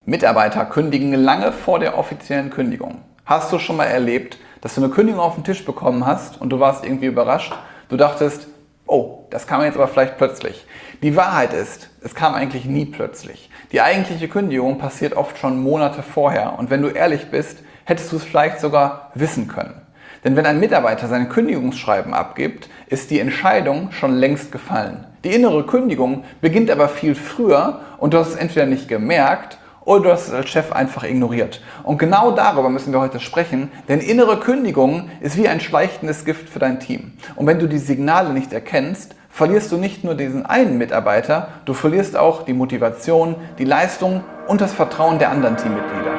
Mitarbeiter kündigen lange vor der offiziellen Kündigung. Hast du schon mal erlebt, dass du eine Kündigung auf den Tisch bekommen hast und du warst irgendwie überrascht? Du dachtest, oh, das kam jetzt aber vielleicht plötzlich. Die Wahrheit ist, es kam eigentlich nie plötzlich. Die eigentliche Kündigung passiert oft schon Monate vorher und wenn du ehrlich bist, hättest du es vielleicht sogar wissen können. Denn wenn ein Mitarbeiter sein Kündigungsschreiben abgibt, ist die Entscheidung schon längst gefallen. Die innere Kündigung beginnt aber viel früher und du hast es entweder nicht gemerkt oder du hast es als Chef einfach ignoriert. Und genau darüber müssen wir heute sprechen, denn innere Kündigung ist wie ein schleichendes Gift für dein Team. Und wenn du die Signale nicht erkennst, verlierst du nicht nur diesen einen Mitarbeiter, du verlierst auch die Motivation, die Leistung und das Vertrauen der anderen Teammitglieder.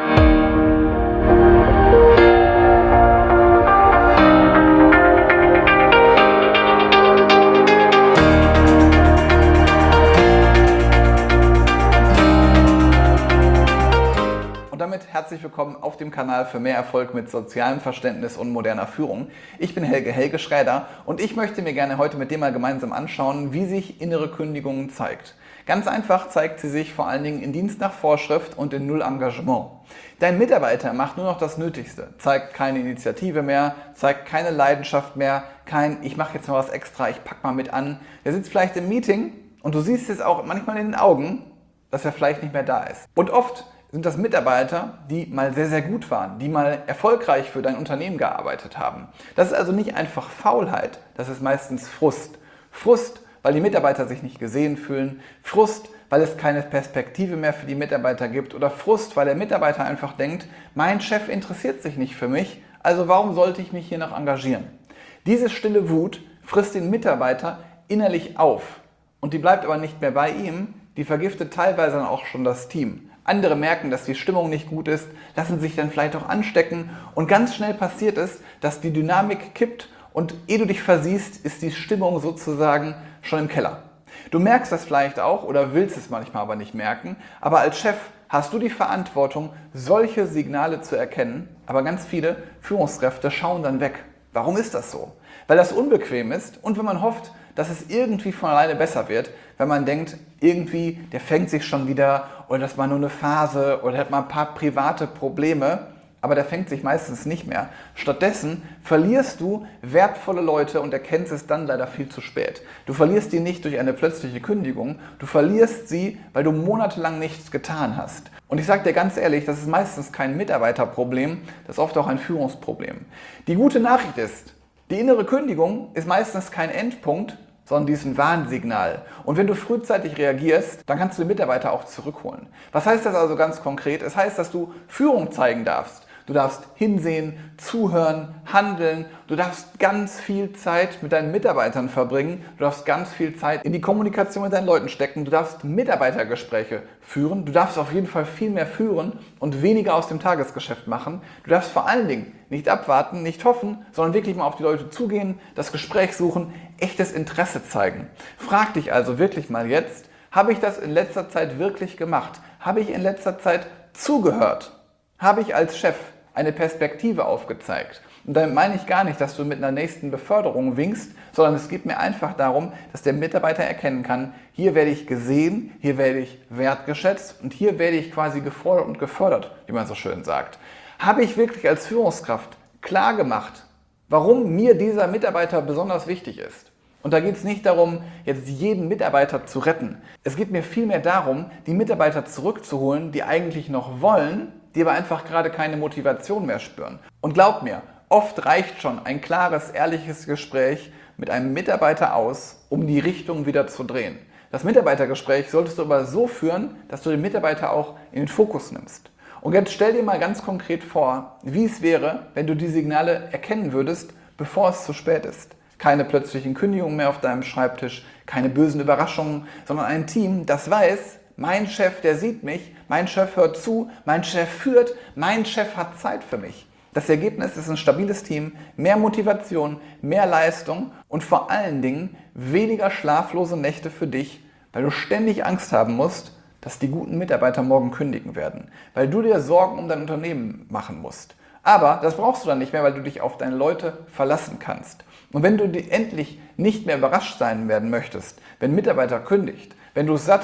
Und damit herzlich willkommen auf dem Kanal für mehr Erfolg mit sozialem Verständnis und moderner Führung. Ich bin Helge Schräder und ich möchte mir gerne heute mit dir mal gemeinsam anschauen, wie sich innere Kündigung zeigt. Ganz einfach zeigt sie sich vor allen Dingen in Dienst nach Vorschrift und in Null Engagement. Dein Mitarbeiter macht nur noch das Nötigste, zeigt keine Initiative mehr, zeigt keine Leidenschaft mehr, kein ich mache jetzt mal was extra, ich pack mal mit an. Der sitzt vielleicht im Meeting und du siehst es auch manchmal in den Augen, dass er vielleicht nicht mehr da ist. Und oft sind das Mitarbeiter, die mal sehr, sehr gut waren, die mal erfolgreich für dein Unternehmen gearbeitet haben. Das ist also nicht einfach Faulheit, das ist meistens Frust. Frust, weil die Mitarbeiter sich nicht gesehen fühlen, Frust, weil es keine Perspektive mehr für die Mitarbeiter gibt oder Frust, weil der Mitarbeiter einfach denkt, mein Chef interessiert sich nicht für mich, also warum sollte ich mich hier noch engagieren? Diese stille Wut frisst den Mitarbeiter innerlich auf und die bleibt aber nicht mehr bei ihm, die vergiftet teilweise dann auch schon das Team. Andere merken, dass die Stimmung nicht gut ist, lassen sich dann vielleicht auch anstecken und ganz schnell passiert es, dass die Dynamik kippt und ehe du dich versiehst, ist die Stimmung sozusagen schon im Keller. Du merkst das vielleicht auch oder willst es manchmal aber nicht merken, aber als Chef hast du die Verantwortung, solche Signale zu erkennen, aber ganz viele Führungskräfte schauen dann weg. Warum ist das so? Weil das unbequem ist und wenn man hofft, dass es irgendwie von alleine besser wird, wenn man denkt, irgendwie, der fängt sich schon wieder oder das war nur eine Phase oder hat mal ein paar private Probleme, aber der fängt sich meistens nicht mehr. Stattdessen verlierst du wertvolle Leute und erkennst es dann leider viel zu spät. Du verlierst die nicht durch eine plötzliche Kündigung, du verlierst sie, weil du monatelang nichts getan hast. Und ich sage dir ganz ehrlich, das ist meistens kein Mitarbeiterproblem, das ist oft auch ein Führungsproblem. Die gute Nachricht ist, die innere Kündigung ist meistens kein Endpunkt, sondern die ist ein Warnsignal. Und wenn du frühzeitig reagierst, dann kannst du den Mitarbeiter auch zurückholen. Was heißt das also ganz konkret? Es heißt, dass du Führung zeigen darfst. Du darfst hinsehen, zuhören, handeln. Du darfst ganz viel Zeit mit deinen Mitarbeitern verbringen. Du darfst ganz viel Zeit in die Kommunikation mit deinen Leuten stecken. Du darfst Mitarbeitergespräche führen. Du darfst auf jeden Fall viel mehr führen und weniger aus dem Tagesgeschäft machen. Du darfst vor allen Dingen nicht abwarten, nicht hoffen, sondern wirklich mal auf die Leute zugehen, das Gespräch suchen, echtes Interesse zeigen. Frag dich also wirklich mal jetzt, habe ich das in letzter Zeit wirklich gemacht? Habe ich in letzter Zeit zugehört? Habe ich als Chef eine Perspektive aufgezeigt? Und damit meine ich gar nicht, dass du mit einer nächsten Beförderung winkst, sondern es geht mir einfach darum, dass der Mitarbeiter erkennen kann, hier werde ich gesehen, hier werde ich wertgeschätzt und hier werde ich quasi gefordert und gefördert, wie man so schön sagt. Habe ich wirklich als Führungskraft klar gemacht, warum mir dieser Mitarbeiter besonders wichtig ist? Und da geht es nicht darum, jetzt jeden Mitarbeiter zu retten. Es geht mir vielmehr darum, die Mitarbeiter zurückzuholen, die eigentlich noch wollen, die aber einfach gerade keine Motivation mehr spüren. Und glaub mir, oft reicht schon ein klares, ehrliches Gespräch mit einem Mitarbeiter aus, um die Richtung wieder zu drehen. Das Mitarbeitergespräch solltest du aber so führen, dass du den Mitarbeiter auch in den Fokus nimmst. Und jetzt stell dir mal ganz konkret vor, wie es wäre, wenn du die Signale erkennen würdest, bevor es zu spät ist. Keine plötzlichen Kündigungen mehr auf deinem Schreibtisch, keine bösen Überraschungen, sondern ein Team, das weiß, mein Chef, der sieht mich, mein Chef hört zu, mein Chef führt, mein Chef hat Zeit für mich. Das Ergebnis ist ein stabiles Team, mehr Motivation, mehr Leistung und vor allen Dingen weniger schlaflose Nächte für dich, weil du ständig Angst haben musst, dass die guten Mitarbeiter morgen kündigen werden, weil du dir Sorgen um dein Unternehmen machen musst. Aber das brauchst du dann nicht mehr, weil du dich auf deine Leute verlassen kannst. Und wenn du endlich nicht mehr überrascht sein werden möchtest, wenn ein Mitarbeiter kündigt, wenn du es satt hast,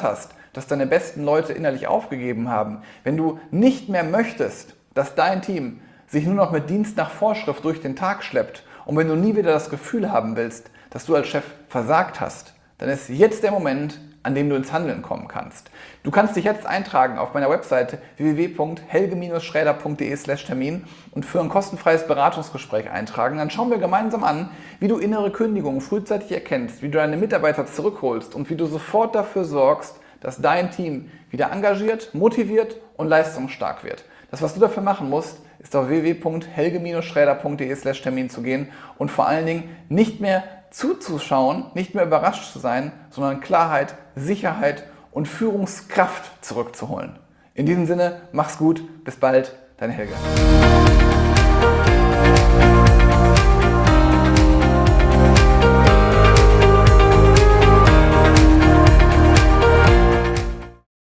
dass deine besten Leute innerlich aufgegeben haben, wenn du nicht mehr möchtest, dass dein Team sich nur noch mit Dienst nach Vorschrift durch den Tag schleppt und wenn du nie wieder das Gefühl haben willst, dass du als Chef versagt hast, dann ist jetzt der Moment, an dem du ins Handeln kommen kannst. Du kannst dich jetzt eintragen auf meiner Webseite www.helge-schräder.de/Termin und für ein kostenfreies Beratungsgespräch eintragen. Dann schauen wir gemeinsam an, wie du innere Kündigungen frühzeitig erkennst, wie du deine Mitarbeiter zurückholst und wie du sofort dafür sorgst, dass dein Team wieder engagiert, motiviert und leistungsstark wird. Das, was du dafür machen musst, ist auf www.helge-schräder.de/Termin zu gehen und vor allen Dingen nicht mehr zuzuschauen, nicht mehr überrascht zu sein, sondern Klarheit, Sicherheit und Führungskraft zurückzuholen. In diesem Sinne, mach's gut, bis bald, dein Helge.